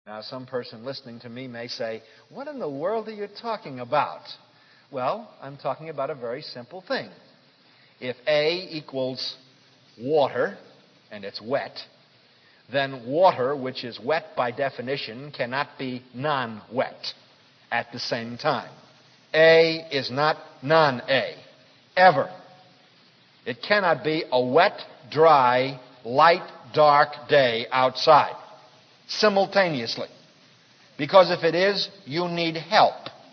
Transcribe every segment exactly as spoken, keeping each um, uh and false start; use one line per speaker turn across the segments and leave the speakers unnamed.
Now, some person listening to me may say, what in the world are you talking about? Well, I'm talking about a very simple thing. If A equals water, and it's wet, then water, which is wet by definition, cannot be non-wet at the same time. A is not non-A, ever. It cannot be a wet, dry, light, dark day outside simultaneously. Because if it is, you need help.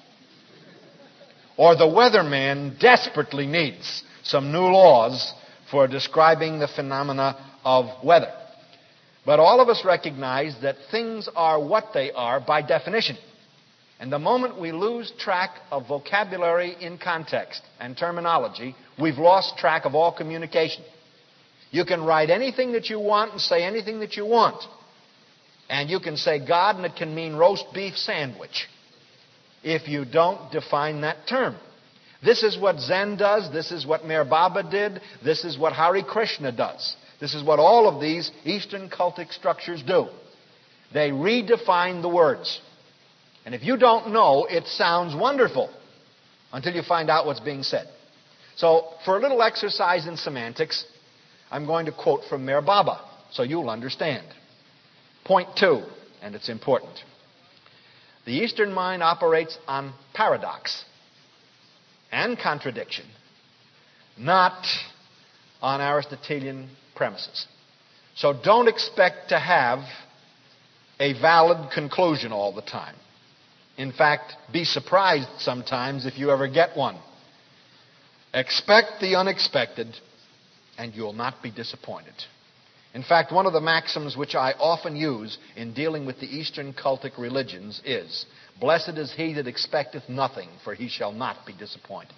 Or the weatherman desperately needs some new laws for describing the phenomena of weather. But all of us recognize that things are what they are by definition. And the moment we lose track of vocabulary in context and terminology, we've lost track of all communication. You can write anything that you want and say anything that you want. And you can say God and it can mean roast beef sandwich if you don't define that term. This is what Zen does. This is what Meher Baba did. This is what Hare Krishna does. This is what all of these Eastern cultic structures do. They redefine the words. And if you don't know, it sounds wonderful until you find out what's being said. So, for a little exercise in semantics, I'm going to quote from Meher Baba so you'll understand. Point two, and it's important. The Eastern mind operates on paradox and contradiction, not on Aristotelian premises. So don't expect to have a valid conclusion all the time. In fact, be surprised sometimes if you ever get one. Expect the unexpected, and you'll not be disappointed. In fact, one of the maxims which I often use in dealing with the Eastern cultic religions is, blessed is he that expecteth nothing, for he shall not be disappointed.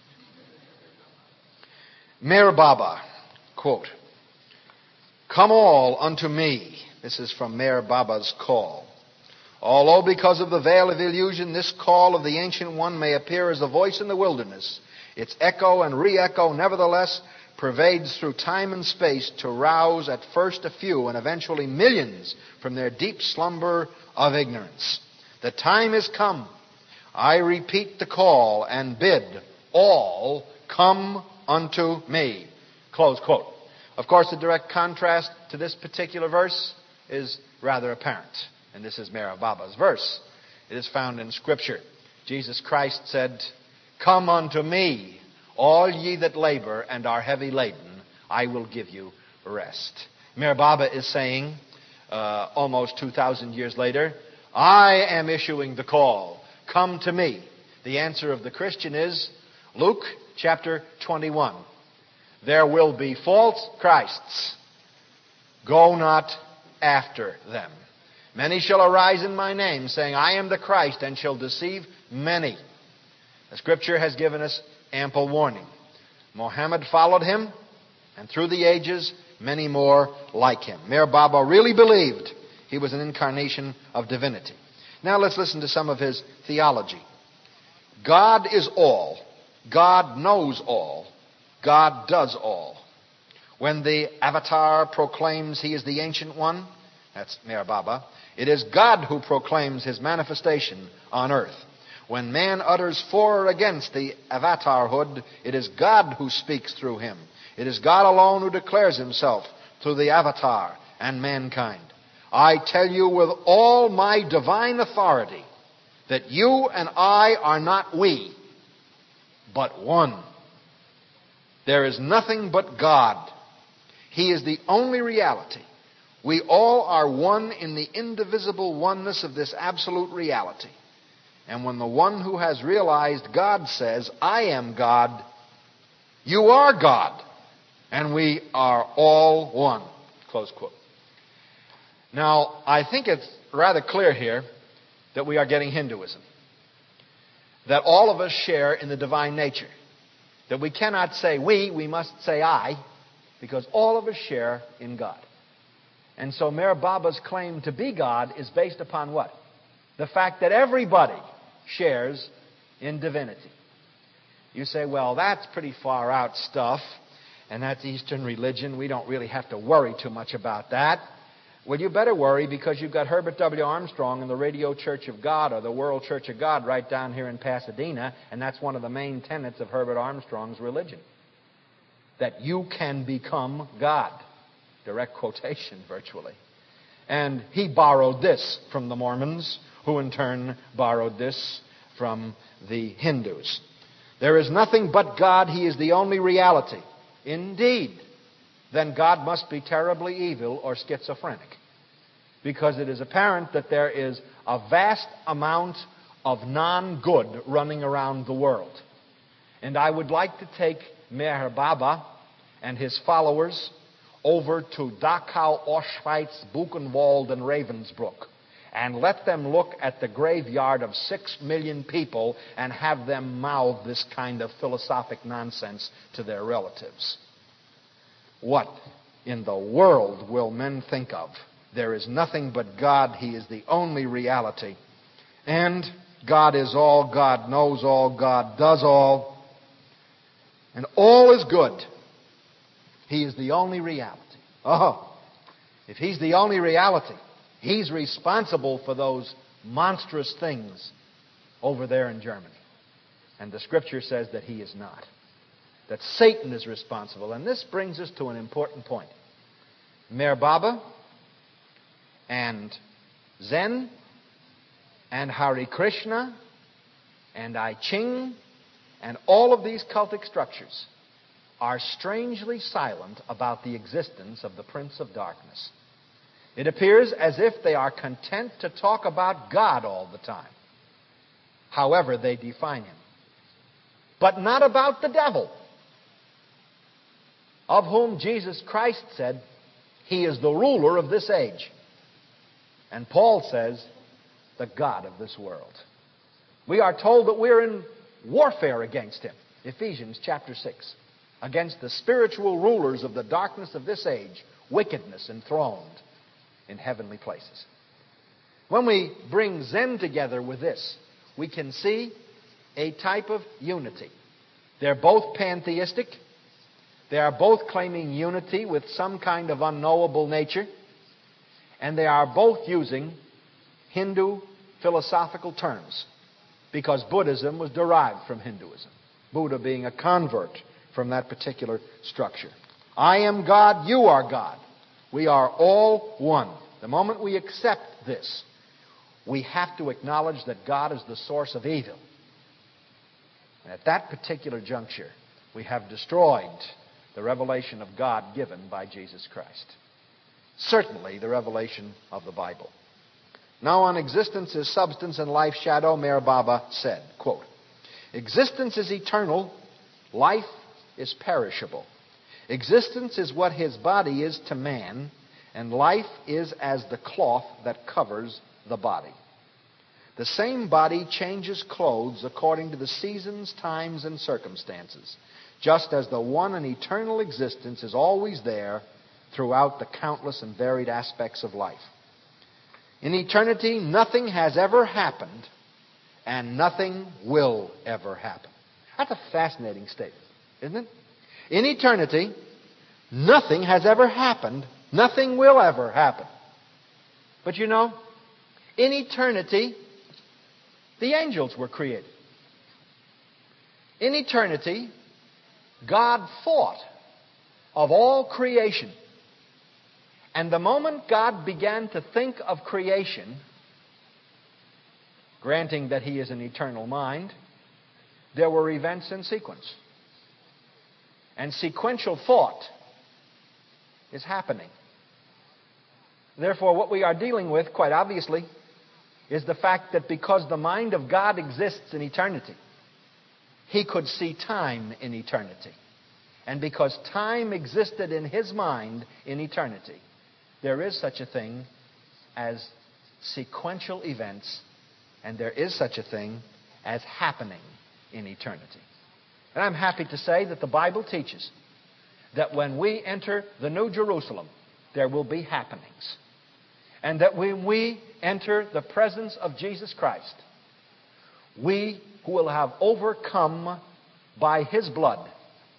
Meher Baba, quote, come all unto me. This is from Meher Baba's call. Although because of the veil of illusion, this call of the Ancient One may appear as a voice in the wilderness, its echo and re-echo nevertheless pervades through time and space to rouse at first a few and eventually millions from their deep slumber of ignorance. The time is come. I repeat the call and bid all come unto me. Close quote. Of course, the direct contrast to this particular verse is rather apparent. And this is Meher Baba's verse. It is found in Scripture. Jesus Christ said, come unto me, all ye that labor and are heavy laden, I will give you rest. Meher Baba is saying, uh, almost two thousand years later, I am issuing the call. Come to me. The answer of the Christian is Luke chapter twenty-one. There will be false Christs. Go not after them. Many shall arise in my name, saying, I am the Christ, and shall deceive many. The Scripture has given us ample warning. Muhammad followed him, and through the ages, many more like him. Meher Baba really believed he was an incarnation of divinity. Now let's listen to some of his theology. God is all. God knows all. God does all. When the Avatar proclaims he is the Ancient One, that's Meher Baba, it is God who proclaims his manifestation on earth. When man utters for or against the avatarhood, it is God who speaks through him. It is God alone who declares himself through the avatar and mankind. I tell you with all my divine authority that you and I are not we, but one. There is nothing but God. He is the only reality. We all are one in the indivisible oneness of this absolute reality. And when the one who has realized God says, I am God, you are God, and we are all one. Close quote. Now, I think it's rather clear here that we are getting Hinduism. That all of us share in the divine nature. That we cannot say we, we must say I, because all of us share in God. And so Meher Baba's claim to be God is based upon what? The fact that everybody shares in divinity. You say, well, that's pretty far out stuff, and that's Eastern religion. We don't really have to worry too much about that. Well, you better worry, because you've got Herbert W. Armstrong and the Radio Church of God, or the World Church of God, right down here in Pasadena, and that's one of the main tenets of Herbert Armstrong's religion. That you can become God. Direct quotation, virtually. And he borrowed this from the Mormons, who in turn borrowed this from the Hindus. There is nothing but God. He is the only reality. Indeed, then God must be terribly evil or schizophrenic. Because it is apparent that there is a vast amount of non-good running around the world. And I would like to take Meher Baba and his followers over to Dachau, Auschwitz, Buchenwald, and Ravensbrück, and let them look at the graveyard of six million people and have them mouth this kind of philosophic nonsense to their relatives. What in the world will men think of? There is nothing but God. He is the only reality. And God is all. God knows all. God does all. And all is good. He is the only reality. Oh, if He's the only reality, He's responsible for those monstrous things over there in Germany. And the Scripture says that He is not. That Satan is responsible. And this brings us to an important point. Meher Baba and Zen and Hare Krishna and I Ching and all of these cultic structures are strangely silent about the existence of the Prince of Darkness. It appears as if they are content to talk about God all the time, however they define Him, but not about the devil, of whom Jesus Christ said, He is the ruler of this age. And Paul says, the God of this world. We are told that we're in warfare against him. Ephesians chapter six. Against the spiritual rulers of the darkness of this age, wickedness enthroned in heavenly places. When we bring Zen together with this, we can see a type of unity. They're both pantheistic. They are both claiming unity with some kind of unknowable nature. And they are both using Hindu philosophical terms, because Buddhism was derived from Hinduism, Buddha being a convert from that particular structure. I am God, you are God. We are all one. The moment we accept this, we have to acknowledge that God is the source of evil. And at that particular juncture, we have destroyed the revelation of God given by Jesus Christ. Certainly the revelation of the Bible. Now on Existence is Substance and Life Shadow, Meher Baba said, quote, existence is eternal, life is perishable. Existence is what his body is to man, and life is as the cloth that covers the body. The same body changes clothes according to the seasons, times, and circumstances, just as the one and eternal existence is always there throughout the countless and varied aspects of life. In eternity, nothing has ever happened, and nothing will ever happen. That's a fascinating statement, isn't it? In eternity, nothing has ever happened, nothing will ever happen. But you know, in eternity, the angels were created. In eternity, God thought of all creation. And the moment God began to think of creation, granting that He is an eternal mind, there were events in sequence. And sequential thought is happening. Therefore, what we are dealing with, quite obviously, is the fact that because the mind of God exists in eternity, He could see time in eternity. And because time existed in His mind in eternity, there is such a thing as sequential events, and there is such a thing as happening in eternity. And I'm happy to say that the Bible teaches that when we enter the New Jerusalem, there will be happenings. And that when we enter the presence of Jesus Christ, we who will have overcome by His blood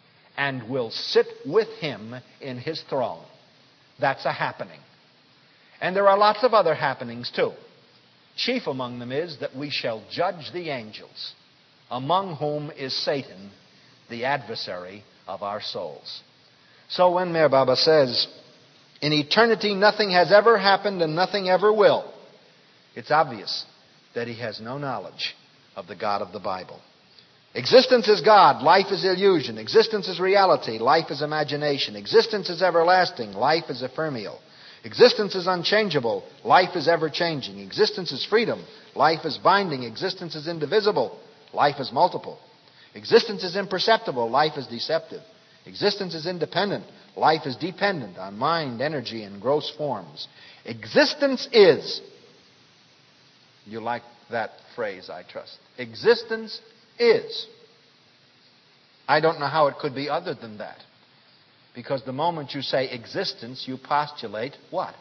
and will sit with Him in His throne. That's a happening. And there are lots of other happenings too. Chief among them is that we shall judge the angels, among whom is Satan, the adversary of our souls. So when Meher Baba says, in eternity nothing has ever happened and nothing ever will, it's obvious that he has no knowledge of the God of the Bible. Existence is God, life is illusion. Existence is reality, life is imagination. Existence is everlasting, life is ephemeral. Existence is unchangeable, life is ever-changing. Existence is freedom, life is binding. Existence is indivisible, life is multiple. Existence is imperceptible, life is deceptive. Existence is independent, life is dependent on mind, energy, and gross forms. Existence is, you like that phrase, I trust. Existence is. I don't know how it could be other than that. Because the moment you say existence, you postulate what?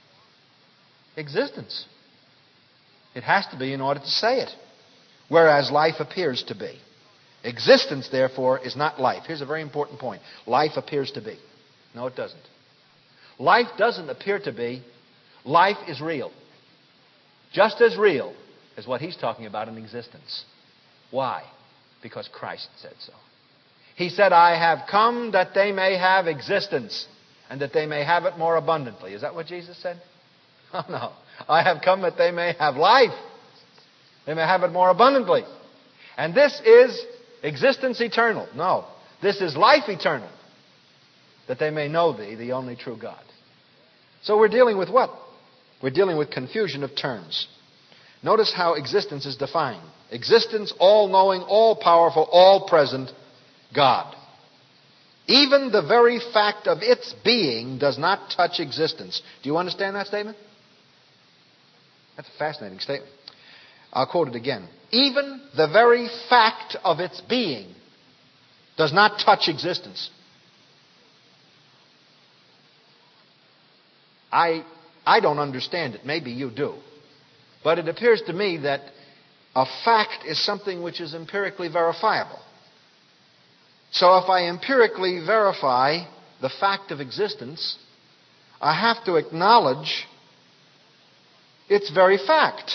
Existence. It has to be in order to say it. Whereas life appears to be. Existence, therefore, is not life. Here's a very important point. Life appears to be. No, it doesn't. Life doesn't appear to be. Life is real. Just as real as what he's talking about in existence. Why? Because Christ said so. He said, I have come that they may have existence and that they may have it more abundantly. Is that what Jesus said? Oh, no. I have come that they may have life. They may have it more abundantly. And this is existence eternal. No. This is life eternal. That they may know thee, the only true God. So we're dealing with what? We're dealing with confusion of terms. Notice how existence is defined. Existence, all-knowing, all-powerful, all-present God. Even the very fact of its being does not touch existence. Do you understand that statement? That's a fascinating statement. I'll quote it again. Even the very fact of its being does not touch existence. I, I don't understand it. Maybe you do. But it appears to me that a fact is something which is empirically verifiable. So if I empirically verify the fact of existence, I have to acknowledge its very fact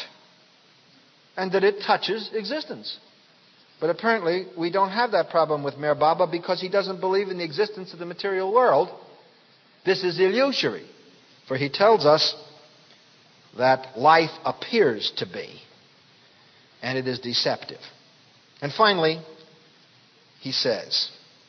and that it touches existence. But apparently we don't have that problem with Meher Baba because he doesn't believe in the existence of the material world. This is illusory. For he tells us that life appears to be, and it is deceptive. And finally, he says,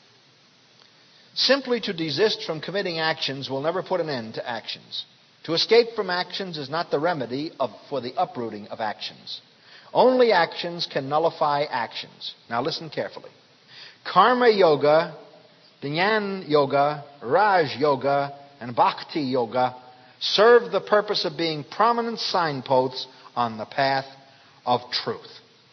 simply to desist from committing actions will never put an end to actions. To escape from actions is not the remedy of, for the uprooting of actions. Only actions can nullify actions. Now listen carefully. Karma Yoga, Jnana Yoga, Raj Yoga, and Bhakti Yoga serve the purpose of being prominent signposts on the path of truth.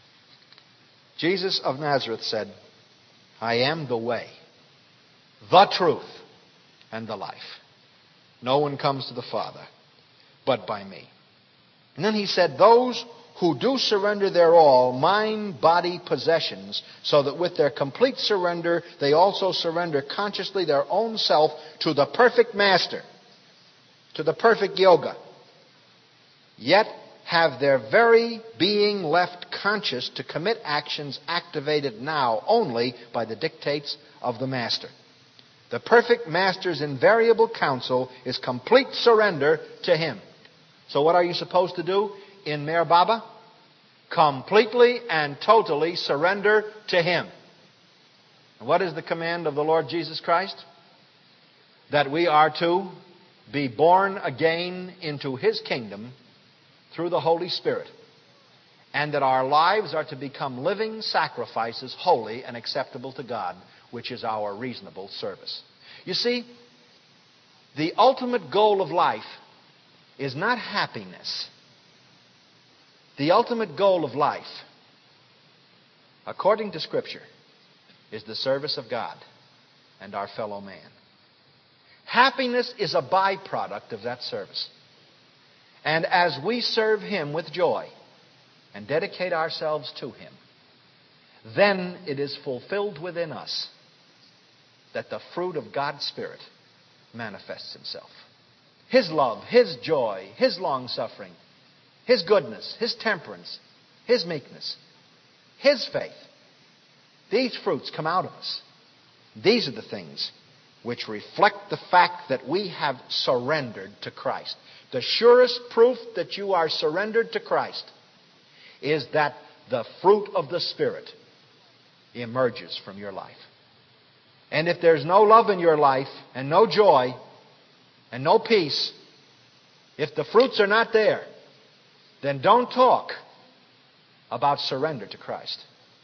Jesus of Nazareth said, I am the way, the truth, and the life. No one comes to the Father but by me. And then he said, those who do surrender their all, mind, body, possessions, so that with their complete surrender, they also surrender consciously their own self to the perfect master, to the perfect yoga, yet have their very being left conscious to commit actions activated now only by the dictates of the master. The perfect master's invariable counsel is complete surrender to him. So what are you supposed to do in Meher Baba? Completely and totally surrender to him. And what is the command of the Lord Jesus Christ? That we are to be born again into his kingdom through the Holy Spirit. And that our lives are to become living sacrifices, holy and acceptable to God, which is our reasonable service. You see, the ultimate goal of life is not happiness. The ultimate goal of life, according to Scripture, is the service of God and our fellow man. Happiness is a byproduct of that service. And as we serve him with joy and dedicate ourselves to him, then it is fulfilled within us that the fruit of God's Spirit manifests himself. His love, His joy, His long-suffering, His goodness, His temperance, His meekness, His faith. These fruits come out of us. These are the things which reflect the fact that we have surrendered to Christ. The surest proof that you are surrendered to Christ is that the fruit of the Spirit emerges from your life. And if there's no love in your life, and no joy, and no peace, if the fruits are not there, then don't talk about surrender to Christ.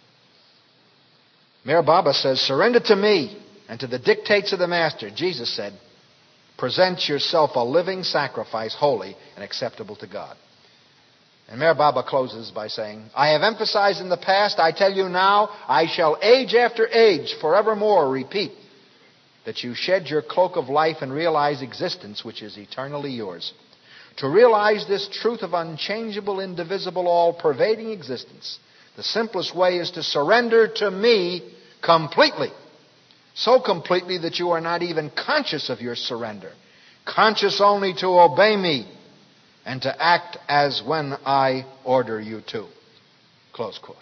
Meher Baba says, surrender to me and to the dictates of the Master. Jesus said, present yourself a living sacrifice, holy and acceptable to God. And Meher Baba closes by saying, I have emphasized in the past, I tell you now, I shall age after age forevermore repeat that you shed your cloak of life and realize existence which is eternally yours. To realize this truth of unchangeable, indivisible, all-pervading existence, the simplest way is to surrender to me completely. So completely that you are not even conscious of your surrender. Conscious only to obey me and to act as when I order you to. Close quote.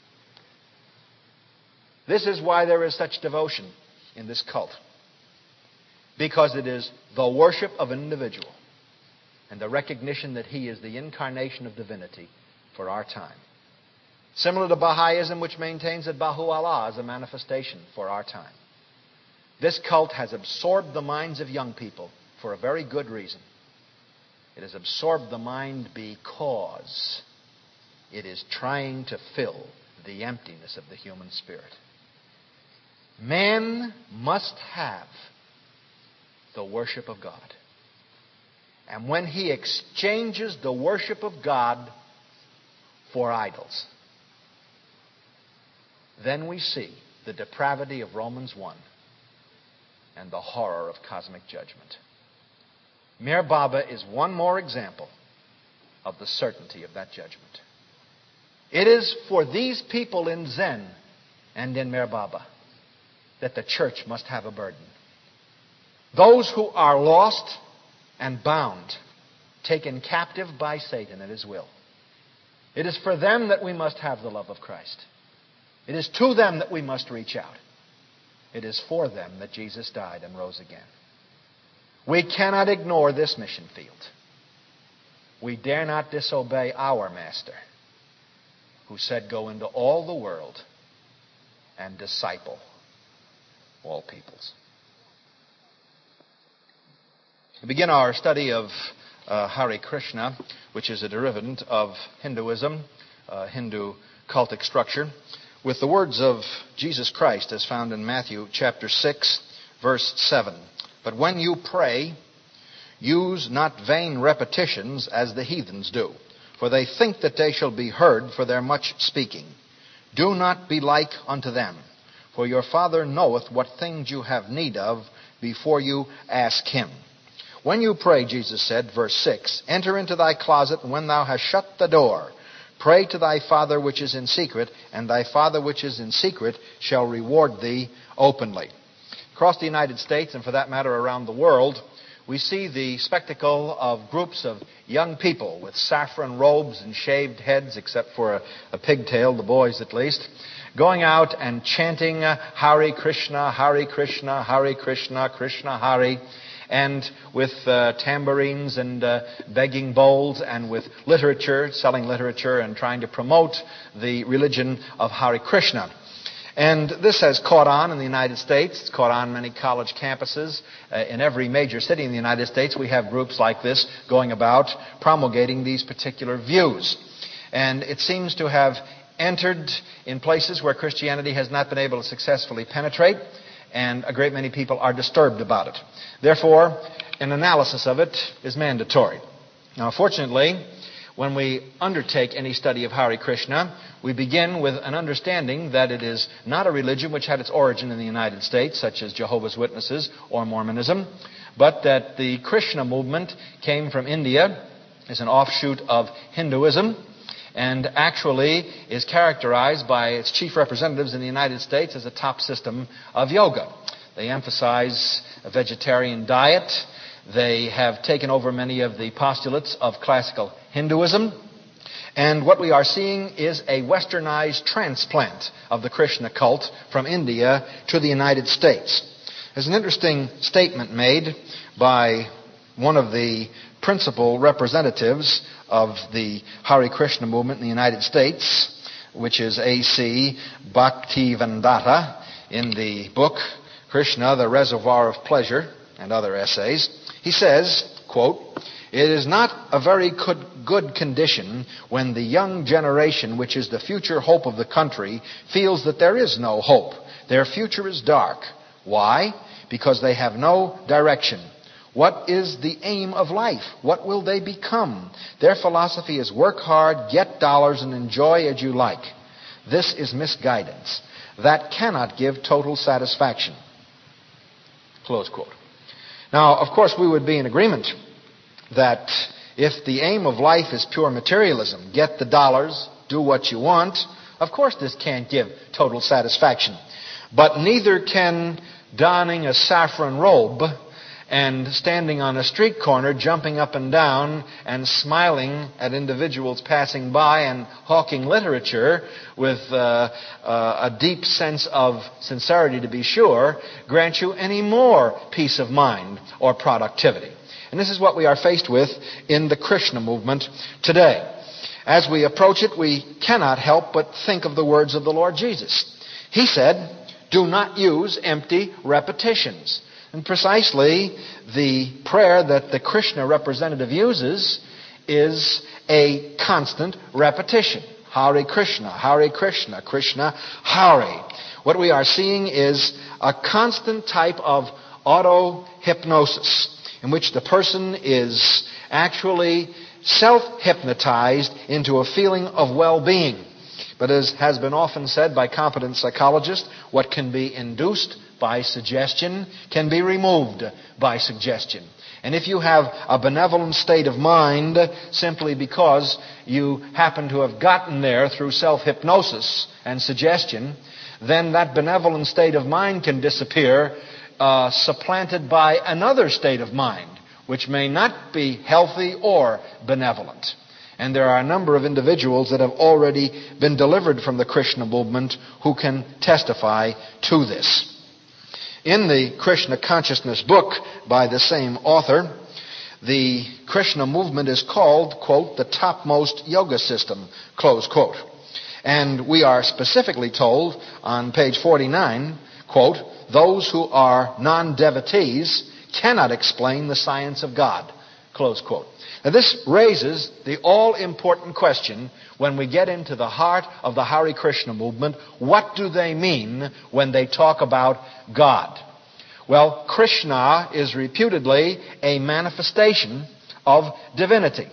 This is why there is such devotion in this cult. Because it is the worship of an individual and the recognition that he is the incarnation of divinity for our time. Similar to Baha'ism, which maintains that Baha'u'llah is a manifestation for our time. This cult has absorbed the minds of young people for a very good reason. It has absorbed the mind because it is trying to fill the emptiness of the human spirit. Man must have the worship of God. And when he exchanges the worship of God for idols, then we see the depravity of Romans one and the horror of cosmic judgment. Meher Baba is one more example of the certainty of that judgment. It is for these people in Zen and in Meher Baba that the church must have a burden. Those who are lost and bound, taken captive by Satan at his will. It is for them that we must have the love of Christ. It is to them that we must reach out. It is for them that Jesus died and rose again. We cannot ignore this mission field. We dare not disobey our Master, who said, go into all the world and disciple all peoples. We begin our study of uh, Hare Krishna, which is a derivative of Hinduism, uh, Hindu cultic structure, with the words of Jesus Christ as found in Matthew chapter six, verse seven. But when you pray, use not vain repetitions as the heathens do, for they think that they shall be heard for their much speaking. Do not be like unto them, for your Father knoweth what things you have need of before you ask Him. When you pray, Jesus said, verse six, enter into thy closet, and when thou hast shut the door, pray to thy Father which is in secret, and thy Father which is in secret shall reward thee openly. Across the United States, and for that matter around the world, we see the spectacle of groups of young people with saffron robes and shaved heads, except for a, a pigtail, the boys at least, going out and chanting uh, Hare Krishna, Hare Krishna, Hare Krishna, Krishna Hare, and with uh, tambourines and uh, begging bowls and with literature, selling literature and trying to promote the religion of Hare Krishna. And this has caught on in the United States. It's caught on many college campuses. Uh, in every major city in the United States, we have groups like this going about promulgating these particular views. And it seems to have entered in places where Christianity has not been able to successfully penetrate, and a great many people are disturbed about it. Therefore, an analysis of it is mandatory. Now, fortunately, when we undertake any study of Hare Krishna, we begin with an understanding that it is not a religion which had its origin in the United States, such as Jehovah's Witnesses or Mormonism, but that the Krishna movement came from India as an offshoot of Hinduism, and actually is characterized by its chief representatives in the United States as a top system of yoga. They emphasize a vegetarian diet. They have taken over many of the postulates of classical Hinduism. And what we are seeing is a westernized transplant of the Krishna cult from India to the United States. There's an interesting statement made by one of the principal representatives of the Hare Krishna movement in the United States, which is A C Bhaktivedanta, in the book Krishna, the Reservoir of Pleasure, and other essays. He says, quote, "It is not a very good, good condition when the young generation, which is the future hope of the country, feels that there is no hope. Their future is dark. Why? Because they have no direction. What is the aim of life? What will they become? Their philosophy is work hard, get dollars, and enjoy as you like. This is misguidance. That cannot give total satisfaction." Close quote. Now, of course, we would be in agreement that if the aim of life is pure materialism, get the dollars, do what you want, of course this can't give total satisfaction. But neither can donning a saffron robe and standing on a street corner, jumping up and down and smiling at individuals passing by and hawking literature with uh, uh, a deep sense of sincerity, to be sure, grant you any more peace of mind or productivity. And this is what we are faced with in the Krishna movement today. As we approach it, we cannot help but think of the words of the Lord Jesus. He said, "Do not use empty repetitions." And precisely the prayer that the Krishna representative uses is a constant repetition. Hare Krishna, Hare Krishna, Krishna Hare. What we are seeing is a constant type of auto-hypnosis in which the person is actually self-hypnotized into a feeling of well-being. But as has been often said by competent psychologists, what can be induced by suggestion can be removed by suggestion. And if you have a benevolent state of mind simply because you happen to have gotten there through self-hypnosis and suggestion, then that benevolent state of mind can disappear, uh, supplanted by another state of mind, which may not be healthy or benevolent. And there are a number of individuals that have already been delivered from the Krishna movement who can testify to this. In the Krishna Consciousness book by the same author, the Krishna movement is called, quote, "the topmost yoga system," close quote. And we are specifically told on page forty-nine, quote, "Those who are non-devotees cannot explain the science of God," close quote. Now this raises the all-important question when we get into the heart of the Hare Krishna movement. What do they mean when they talk about God? Well, Krishna is reputedly a manifestation of divinity,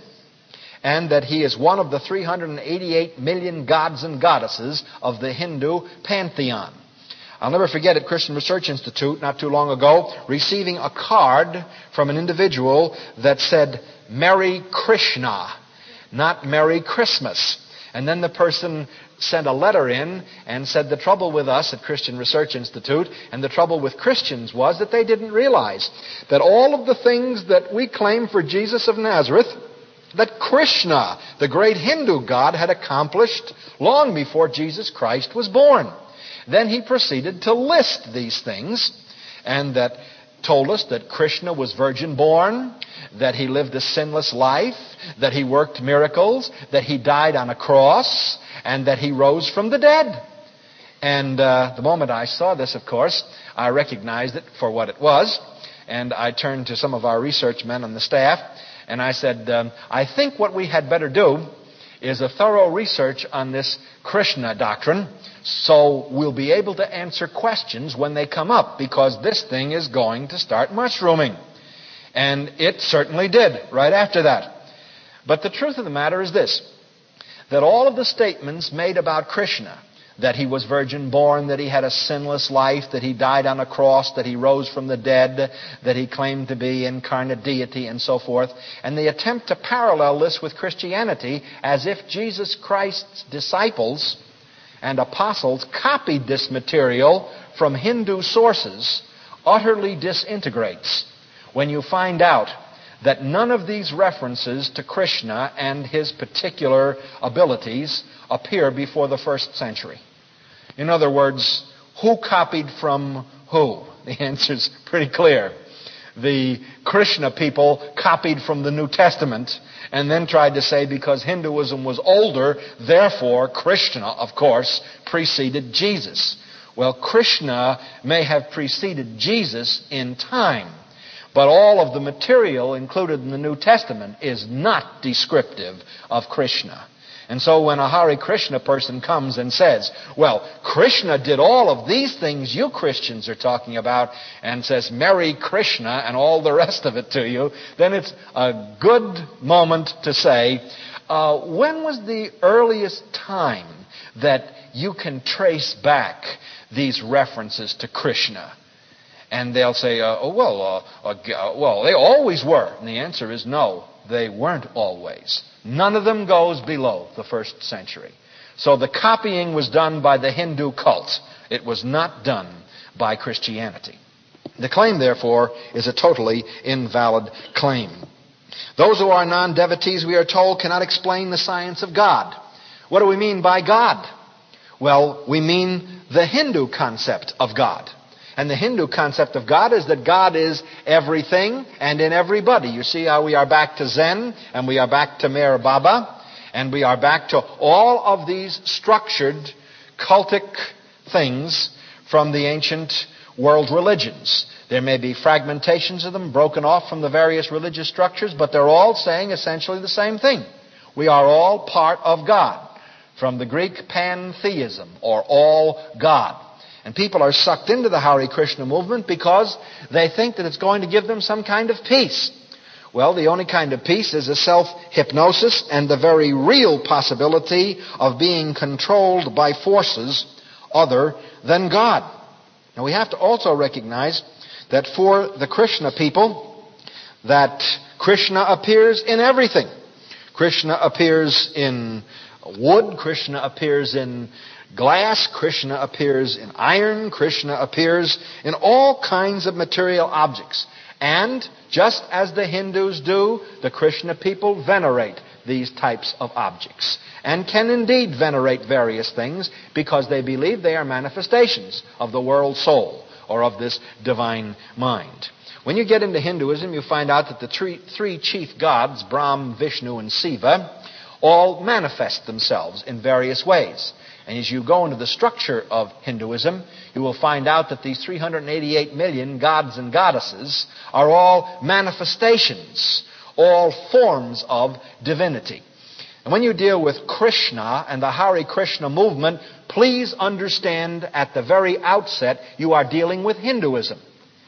and that he is one of the three hundred eighty-eight million gods and goddesses of the Hindu pantheon. I'll never forget at Christian Research Institute not too long ago receiving a card from an individual that said, "Merry Krishna," not Merry Christmas. And then the person sent a letter in and said the trouble with us at Christian Research Institute and the trouble with Christians was that they didn't realize that all of the things that we claim for Jesus of Nazareth, that Krishna, the great Hindu god, had accomplished long before Jesus Christ was born. Then he proceeded to list these things, and that told us that Krishna was virgin born, that he lived a sinless life, that he worked miracles, that he died on a cross, and that he rose from the dead. And uh, the moment I saw this, of course, I recognized it for what it was, and I turned to some of our research men on the staff, and I said, um, I think what we had better do is a thorough research on this Krishna doctrine, so we'll be able to answer questions when they come up, because this thing is going to start mushrooming. And it certainly did right after that. But the truth of the matter is this, that all of the statements made about Krishna, that he was virgin born, that he had a sinless life, that he died on a cross, that he rose from the dead, that he claimed to be incarnate deity, and so forth, and the attempt to parallel this with Christianity as if Jesus Christ's disciples and apostles copied this material from Hindu sources utterly disintegrates. when you find out that none of these references to Krishna and his particular abilities appear before the first century. In other words, who copied from who? The answer's pretty clear. The Krishna people copied from the New Testament and then tried to say because Hinduism was older, therefore Krishna, of course, preceded Jesus. Well, Krishna may have preceded Jesus in time, but all of the material included in the New Testament is not descriptive of Krishna. And so when a Hare Krishna person comes and says, well, Krishna did all of these things you Christians are talking about, and says, Merry Krishna, and all the rest of it to you, then it's a good moment to say, uh, when was the earliest time that you can trace back these references to Krishna? And they'll say, uh, oh, well, uh, uh, well, they always were. And the answer is no, they weren't always. None of them goes below the first century. So the copying was done by the Hindu cult. It was not done by Christianity. The claim, therefore, is a totally invalid claim. Those who are non-devotees, we are told, cannot explain the science of God. What do we mean by God? Well, we mean the Hindu concept of God. And the Hindu concept of God is that God is everything and in everybody. You see how we are back to Zen, and we are back to Meher Baba, and we are back to all of these structured cultic things from the ancient world religions. There may be fragmentations of them broken off from the various religious structures, but they're all saying essentially the same thing. We are all part of God. From the Greek pantheism, or all God. And people are sucked into the Hare Krishna movement because they think that it's going to give them some kind of peace. Well, the only kind of peace is a self-hypnosis and the very real possibility of being controlled by forces other than God. Now, we have to also recognize that for the Krishna people, that Krishna appears in everything. Krishna appears in wood. Krishna appears in glass. Krishna appears in iron. Krishna appears in all kinds of material objects. And just as the Hindus do, the Krishna people venerate these types of objects. And can indeed venerate various things because they believe they are manifestations of the world soul or of this divine mind. When you get into Hinduism, you find out that the three, three chief gods, Brahm, Vishnu, and Shiva, all manifest themselves in various ways. And as you go into the structure of Hinduism, you will find out that these three hundred eighty-eight million gods and goddesses are all manifestations, all forms of divinity. And when you deal with Krishna and the Hare Krishna movement, please understand at the very outset you are dealing with Hinduism.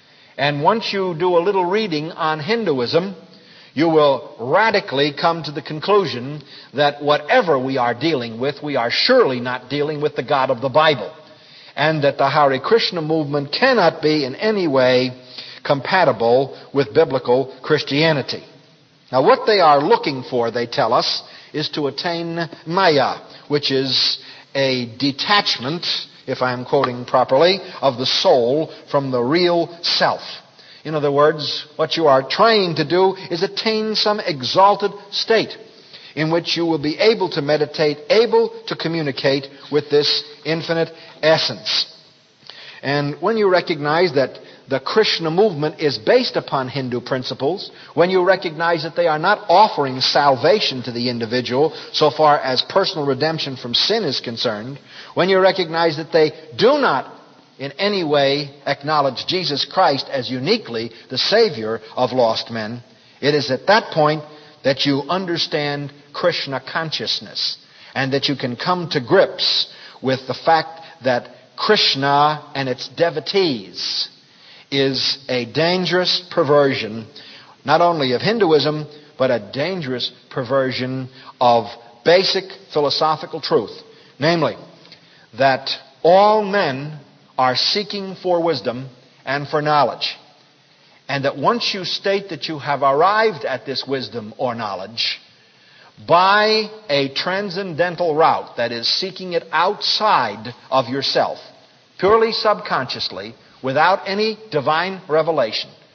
And once you do a little reading on Hinduism, you will radically come to the conclusion that whatever we are dealing with, we are surely not dealing with the God of the Bible. And that the Hare Krishna movement cannot be in any way compatible with biblical Christianity. Now, what they are looking for, they tell us, is to attain Maya, which is a detachment, if I am quoting properly, of the soul from the real self. In other words, what you are trying to do is attain some exalted state in which you will be able to meditate, able to communicate with this infinite essence. And when you recognize that the Krishna movement is based upon Hindu principles, when you recognize that they are not offering salvation to the individual so far as personal redemption from sin is concerned, when you recognize that they do not in any way acknowledge Jesus Christ as uniquely the Savior of lost men, it is at that point that you understand Krishna consciousness and that you can come to grips with the fact that Krishna and its devotees is a dangerous perversion, not only of Hinduism, but a dangerous perversion of basic philosophical truth. Namely, that all men are seeking for wisdom and for knowledge. And that once you state that you have arrived at this wisdom or knowledge by a transcendental route, that is, seeking it outside of yourself, purely subconsciously, without any divine revelation,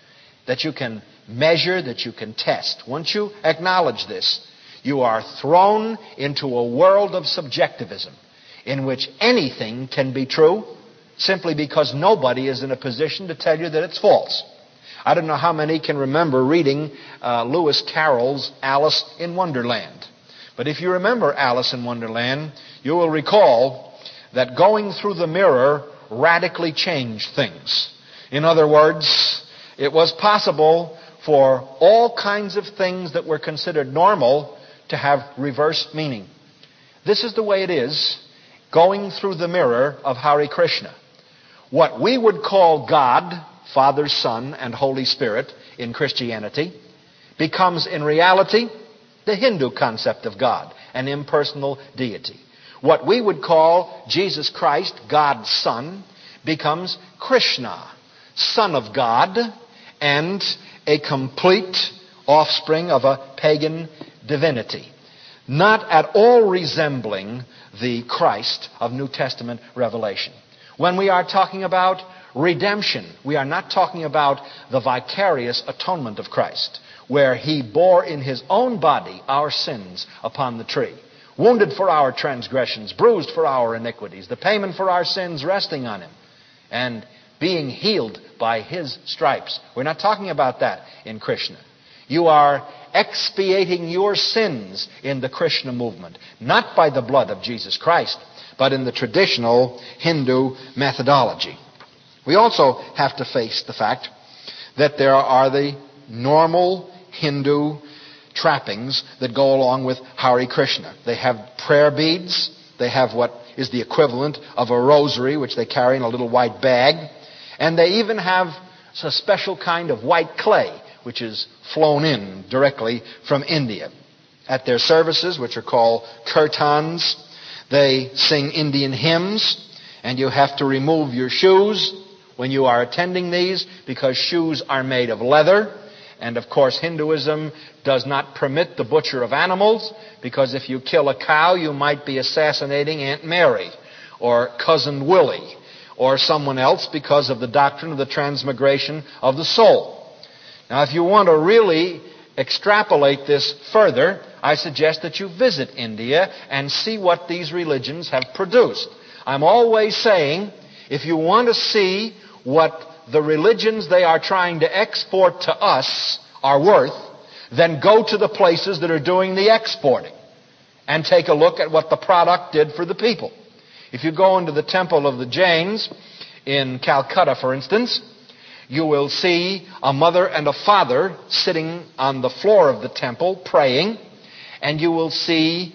that you can measure, that you can test. Once you acknowledge this, you are thrown into a world of subjectivism in which anything can be true simply because nobody is in a position to tell you that it's false. I don't know how many can remember reading uh, Lewis Carroll's Alice in Wonderland. But if you remember Alice in Wonderland, you will recall that going through the mirror radically changed things. In other words, it was possible for all kinds of things that were considered normal to have reversed meaning. This is the way it is going through the mirror of Hare Krishna. What we would call God, Father, Son, and Holy Spirit in Christianity becomes in reality the Hindu concept of God, an impersonal deity. What we would call Jesus Christ, God's Son, becomes Krishna, Son of God, and a complete offspring of a pagan divinity, not at all resembling the Christ of New Testament revelation. When we are talking about redemption, we are not talking about the vicarious atonement of Christ, where He bore in His own body our sins upon the tree, wounded for our transgressions, bruised for our iniquities, the payment for our sins resting on Him, and being healed by His stripes. We're not talking about that in Krishna. You are expiating your sins in the Krishna movement, not by the blood of Jesus Christ, but in the traditional Hindu methodology. We also have to face the fact that there are the normal Hindu trappings that go along with Hare Krishna. They have prayer beads. They have what is the equivalent of a rosary, which they carry in a little white bag. And they even have a special kind of white clay, which is flown in directly from India. At their services, which are called kirtans, they sing Indian hymns, and you have to remove your shoes when you are attending these, because shoes are made of leather. And of course, Hinduism does not permit the butcher of animals, because if you kill a cow, you might be assassinating Aunt Mary or Cousin Willie or someone else, because of the doctrine of the transmigration of the soul. Now, if you want to really extrapolate this further, I suggest that you visit India and see what these religions have produced. I'm always saying, if you want to see what the religions they are trying to export to us are worth, then go to the places that are doing the exporting and take a look at what the product did for the people. If you go into the temple of the Jains in Calcutta, for instance, you will see a mother and a father sitting on the floor of the temple praying, and you will see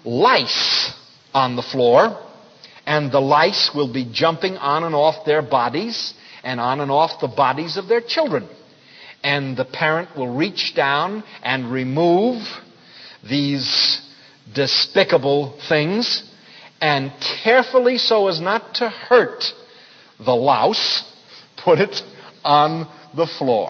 lice on the floor, and the lice will be jumping on and off their bodies and on and off the bodies of their children. And the parent will reach down and remove these despicable things, and carefully, so as not to hurt the louse, put it on the floor.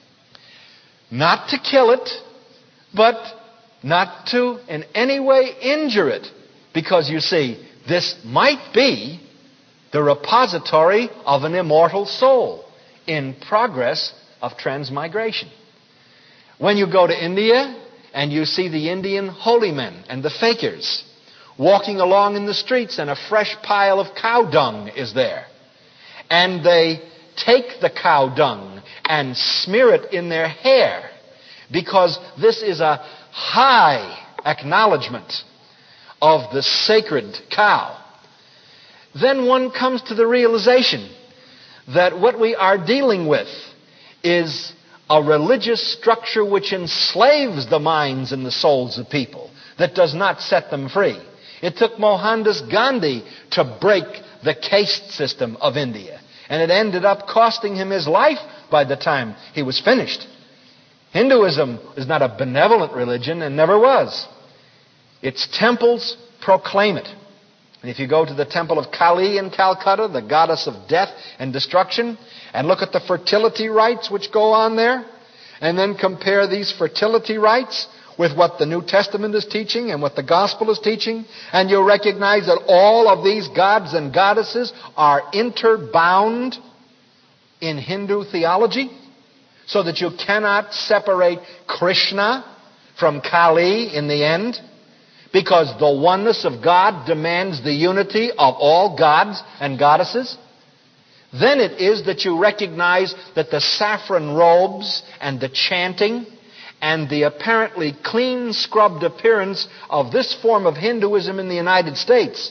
Not to kill it, but not to in any way injure it. Because you see, this might be the repository of an immortal soul in progress of transmigration. When you go to India and you see the Indian holy men and the fakirs walking along in the streets, and a fresh pile of cow dung is there, and they take the cow dung and smear it in their hair, because this is a high acknowledgement of the sacred cow, then one comes to the realization that what we are dealing with is a religious structure which enslaves the minds and the souls of people, that does not set them free. It took Mohandas Gandhi to break the caste system of India, and it ended up costing him his life by the time he was finished. Hinduism is not a benevolent religion and never was. Its temples proclaim it. And if you go to the temple of Kali in Calcutta, the goddess of death and destruction, and look at the fertility rites which go on there, and then compare these fertility rites with what the New Testament is teaching and what the Gospel is teaching, and you'll recognize that all of these gods and goddesses are interbound in Hindu theology. so that you cannot separate Krishna from Kali in the end, because the oneness of God demands the unity of all gods and goddesses, then it is that you recognize that the saffron robes and the chanting and the apparently clean scrubbed appearance of this form of Hinduism in the United States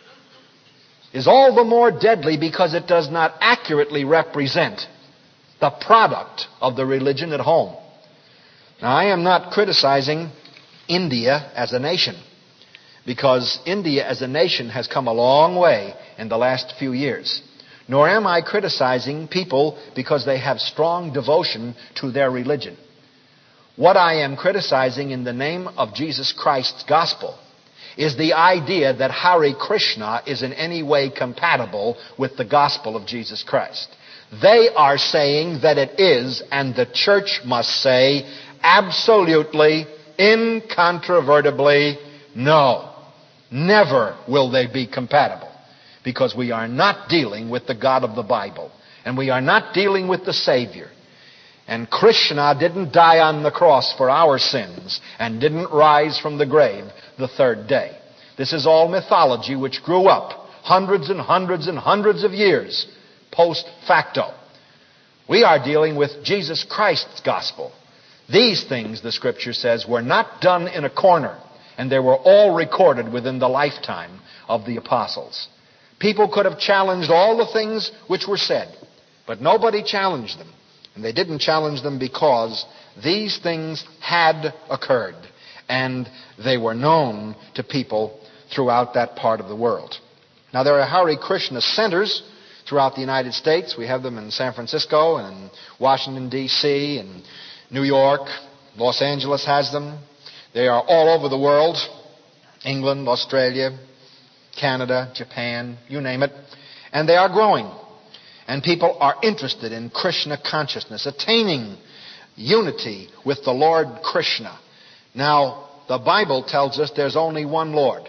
is all the more deadly because it does not accurately represent the product of the religion at home. Now, I am not criticizing India as a nation, because India as a nation has come a long way in the last few years. Nor am I criticizing people because they have strong devotion to their religion. What I am criticizing in the name of Jesus Christ's gospel is the idea that Hare Krishna is in any way compatible with the gospel of Jesus Christ. They are saying that it is, and the church must say absolutely, incontrovertibly, no. Never will they be compatible, because we are not dealing with the God of the Bible, and we are not dealing with the Savior. And Krishna didn't die on the cross for our sins and didn't rise from the grave the third day. This is all mythology which grew up hundreds and hundreds and hundreds of years post facto. We are dealing with Jesus Christ's gospel. These things, the Scripture says, were not done in a corner, and they were all recorded within the lifetime of the apostles. People could have challenged all the things which were said, but nobody challenged them. And they didn't challenge them because these things had occurred, and they were known to people throughout that part of the world. Now, there are Hare Krishna centers throughout the United States. We have them in San Francisco and Washington, D C, and New York. Los Angeles has them. They are all over the world. England, Australia, Canada, Japan, you name it. And they are growing. And people are interested in Krishna consciousness, attaining unity with the Lord Krishna. Now, the Bible tells us there's only one Lord.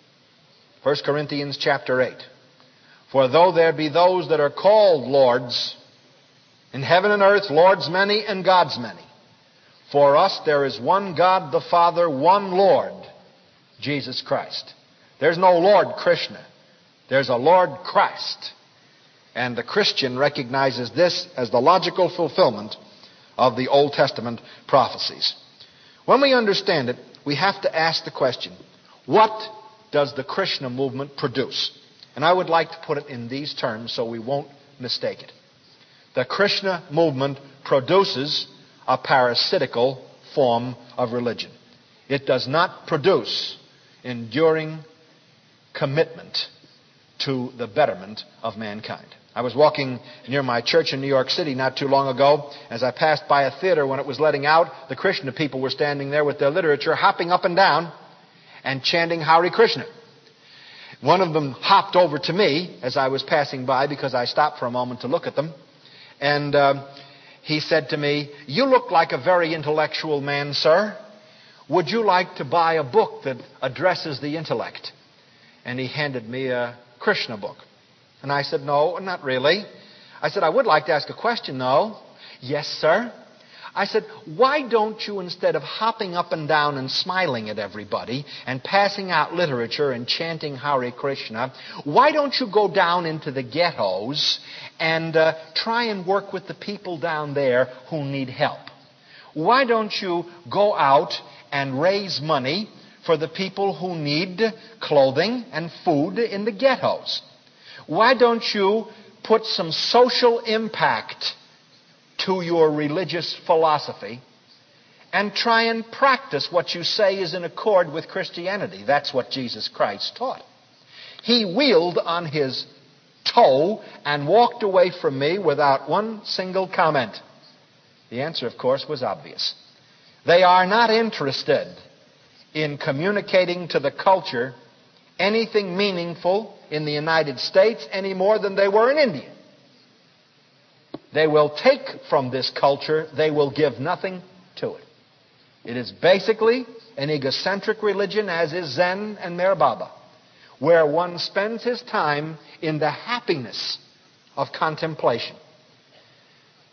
First Corinthians chapter eight. For though there be those that are called lords, in heaven and earth, lords many and gods many. For us there is one God the Father, one Lord, Jesus Christ. There's no Lord Krishna. There's a Lord Christ. And the Christian recognizes this as the logical fulfillment of the Old Testament prophecies. When we understand it, we have to ask the question, what does the Krishna movement produce? And I would like to put it in these terms so we won't mistake it. The Krishna movement produces a parasitical form of religion. It does not produce enduring commitment to the betterment of mankind. I was walking near my church in New York City not too long ago. As I passed by a theater when it was letting out, the Krishna people were standing there with their literature, hopping up and down and chanting Hare Krishna. One of them hopped over to me as I was passing by, because I stopped for a moment to look at them. And uh, he said to me, "You look like a very intellectual man, sir. Would you like to buy a book that addresses the intellect?" And he handed me a Krishna book. And I said, "No, not really." I said, "I would like to ask a question, though." "Yes, sir." I said, "Why don't you, instead of hopping up and down and smiling at everybody and passing out literature and chanting Hare Krishna, why don't you go down into the ghettos and uh, try and work with the people down there who need help? Why don't you go out and raise money for the people who need clothing and food in the ghettos? Why don't you put some social impact to your religious philosophy and try and practice what you say is in accord with Christianity?" That's what Jesus Christ taught. He wheeled on his toe and walked away from me without one single comment. The answer, of course, was obvious. They are not interested in communicating to the culture anything meaningful in the United States any more than they were in India. They will take from this culture, they will give nothing to it. It is basically an egocentric religion, as is Zen and Meher Baba, where one spends his time in the happiness of contemplation.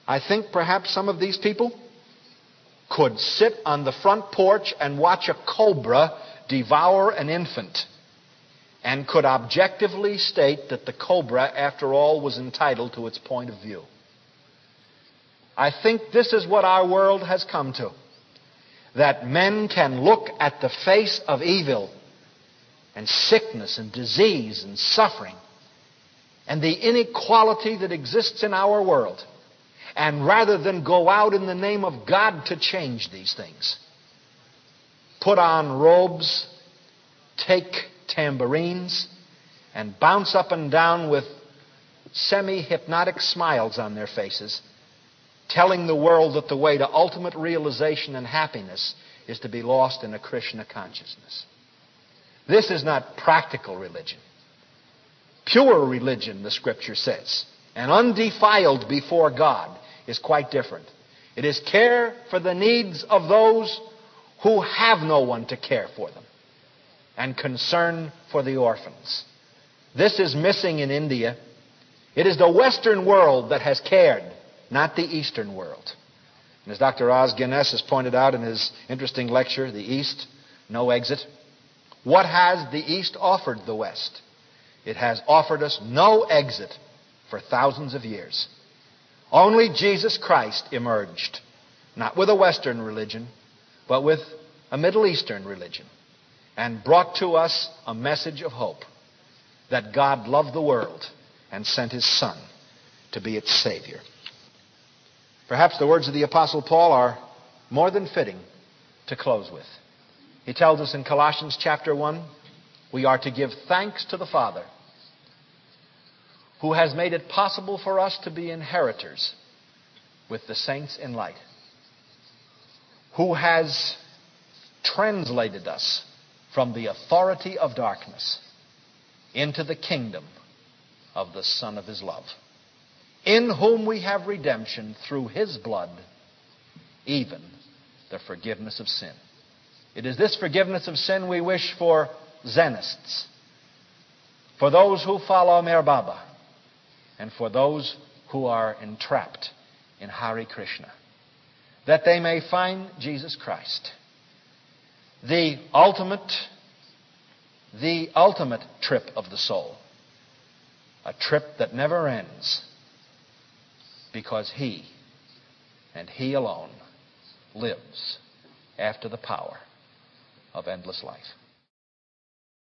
I think perhaps some of these people could sit on the front porch and watch a cobra devour an infant, and could objectively state that the cobra, after all, was entitled to its point of view. I think this is what our world has come to. That men can look at the face of evil and sickness and disease and suffering and the inequality that exists in our world, and rather than go out in the name of God to change these things, put on robes, take tambourines, and bounce up and down with semi-hypnotic smiles on their faces, telling the world that the way to ultimate realization and happiness is to be lost in a Krishna consciousness. This is not practical religion. Pure religion, the Scripture says, and undefiled before God, is quite different. It is care for the needs of those who have no one to care for them, and concern for the orphans. This is missing in India. It is the Western world that has cared, not the Eastern world. And as Doctor Os Guinness has pointed out in his interesting lecture, The East, No Exit, what has the East offered the West? It has offered us no exit for thousands of years. Only Jesus Christ emerged, not with a Western religion, but with a Middle Eastern religion, and brought to us a message of hope that God loved the world and sent His Son to be its Savior. Perhaps the words of the Apostle Paul are more than fitting to close with. He tells us in Colossians chapter one, we are to give thanks to the Father, who has made it possible for us to be inheritors with the saints in light, who has translated us from the authority of darkness into the kingdom of the Son of His love, in whom we have redemption through His blood, even the forgiveness of sin. It is this forgiveness of sin we wish for Zenists, for those who follow Meher Baba, and for those who are entrapped in Hare Krishna, that they may find Jesus Christ, the ultimate, the ultimate trip of the soul, a trip that never ends, because He, and He alone, lives after the power of endless life.